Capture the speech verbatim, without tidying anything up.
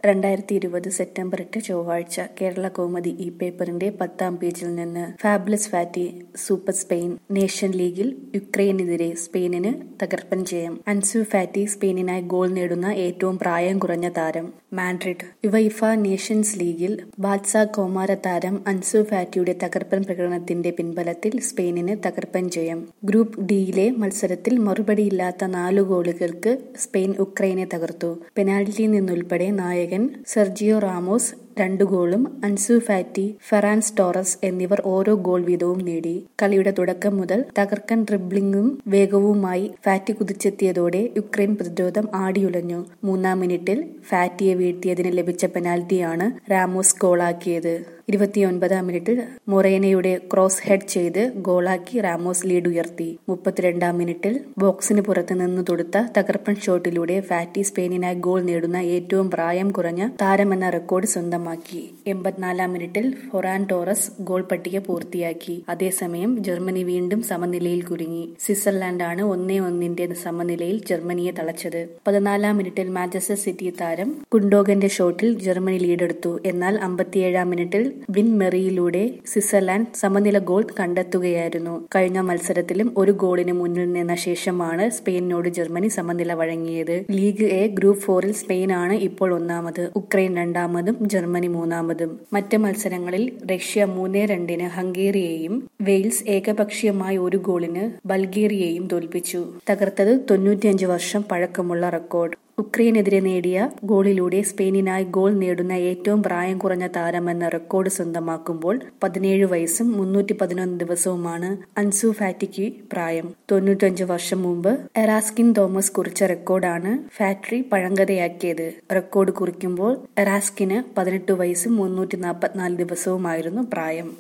രണ്ടായിരത്തി ഇരുപത് സെപ്റ്റംബർ എട്ട് ചൊവ്വാഴ്ച കേരള കൗമുദി ഈ പേപ്പറിന്റെ പത്താം പേജിൽ നിന്ന് fabulous Fati super Spain nation ലീഗിൽ യുക്രൈനെതിരെ സ്പെയിനിന് തകർപ്പൻ ജയം. അൻസു ഫാറ്റി സ്പെയിനിനായി ഗോൾ നേടുന്ന ഏറ്റവും പ്രായം കുറഞ്ഞ താരം. മാഡ്രിഡ് യുവൈഫ നേഷൻസ് ലീഗിൽ ബാഴ്സ കൗമാര താരം അൻസു ഫാറ്റിയുടെ തകർപ്പൻ പ്രകടനത്തിന്റെ പിൻബലത്തിൽ സ്പെയിനിന് തകർപ്പൻ ജയം. ഗ്രൂപ്പ് ഡിയിലെ മത്സരത്തിൽ മറുപടിയില്ലാത്ത നാലു ഗോളുകൾക്ക് സ്പെയിൻ ഉക്രൈനെ തകർത്തു. പെനാൽറ്റിയിൽ നിന്നുൾപ്പെടെ നായകൻ സെർജിയോ റാമോസ് രണ്ടു ഗോളും അൻസു ഫാറ്റി, ഫെറാൻ ടോറസ് എന്നിവർ ഓരോ ഗോൾ വീതവും നേടി. കളിയുടെ തുടക്കം മുതൽ തകർക്കൻ ഡ്രിബ്ലിംഗും വേഗവുമായി ഫാറ്റി കുതിച്ചെത്തിയതോടെ യുക്രൈൻ പ്രതിരോധം ആടിയുലഞ്ഞു. മൂന്നാം മിനിറ്റിൽ ഫാറ്റിയെ വീഴ്ത്തിയതിന് ലഭിച്ച പെനാൽറ്റിയാണ് റാമോസ് ഗോളാക്കിയത്. ഇരുപത്തിയൊൻപതാം മിനിറ്റിൽ മൊറേനയുടെ ക്രോസ് ഹെഡ് ചെയ്ത് ഗോളാക്കി റാമോസ് ലീഡ് ഉയർത്തി. മുപ്പത്തിരണ്ടാം മിനിറ്റിൽ ബോക്സിന് പുറത്ത് നിന്ന് തൊടുത്ത തകർപ്പൻ ഷോട്ടിലൂടെ ഫാറ്റി സ്പെയിനിനായി ഗോൾ നേടുന്ന ഏറ്റവും പ്രായം കുറഞ്ഞ താരമെന്ന റെക്കോർഡ് സ്വന്തമാക്കി. എൺപത്തിനാലാം മിനിറ്റിൽ ഫെറാൻ ടോറസ് ഗോൾ പട്ടിക പൂർത്തിയാക്കി. അതേസമയം ജർമ്മനി വീണ്ടും സമനിലയിൽ കുരുങ്ങി. സ്വിറ്റ്സർലാൻഡാണ് ഒന്നേ ഒന്നിന്റെ സമനിലയിൽ ജർമ്മനിയെ തളച്ചത്. പതിനാലാം മിനിറ്റിൽ മാഞ്ചസ്റ്റർ സിറ്റി താരം ഗുണ്ടോഗന്റെ ഷോട്ടിൽ ജർമ്മനി ലീഡെടുത്തു. എന്നാൽ അമ്പത്തിയേഴാം മിനിറ്റിൽ വിൻ മെറിയിലൂടെ സ്വിറ്റ്സർലാൻഡ് സമനില ഗോൾ കണ്ടെത്തുകയായിരുന്നു. കഴിഞ്ഞ മത്സരത്തിലും ഒരു ഗോളിന് മുന്നിൽ നിന്ന ശേഷമാണ് സ്പെയിനിനോട് ജർമ്മനി സമനില വഴങ്ങിയത്. ലീഗ് എ ഗ്രൂപ്പ് ഫോറിൽ സ്പെയിനാണ് ഇപ്പോൾ ഒന്നാമത്, ഉക്രൈൻ രണ്ടാമതും ജർമ്മനി മൂന്നാമതും. മറ്റ് മത്സരങ്ങളിൽ റഷ്യ മൂന്നേ രണ്ടിന് ഹംഗേറിയെയും വെയിൽസ് ഏകപക്ഷീയമായ ഒരു ഗോളിന് ബൾഗേറിയയെയും തോൽപ്പിച്ചു. തകർത്തത് തൊണ്ണൂറ്റിയഞ്ച് വർഷം പഴക്കമുള്ള റെക്കോർഡ്. ഉക്രൈനെതിരെ നേടിയ ഗോളിലൂടെ സ്പെയിനിനായി ഗോൾ നേടുന്ന ഏറ്റവും പ്രായം കുറഞ്ഞ താരമെന്ന റെക്കോർഡ് സ്വന്തമാക്കുമ്പോൾ പതിനേഴ് വയസ്സും മുന്നൂറ്റി പതിനൊന്ന് ദിവസവുമാണ് അൻസു ഫാറ്റിക്ക് പ്രായം. തൊണ്ണൂറ്റഞ്ച് വർഷം മുമ്പ് എറാസ്കിൻ തോമസ് കുറിച്ച റെക്കോർഡാണ് ഫാറ്റി പഴങ്കഥയാക്കിയത്. റെക്കോർഡ് കുറിക്കുമ്പോൾ എറാസ്കിന് പതിനെട്ട് വയസ്സും മുന്നൂറ്റി നാൽപ്പത്തിനാല് ദിവസവുമായിരുന്നു പ്രായം.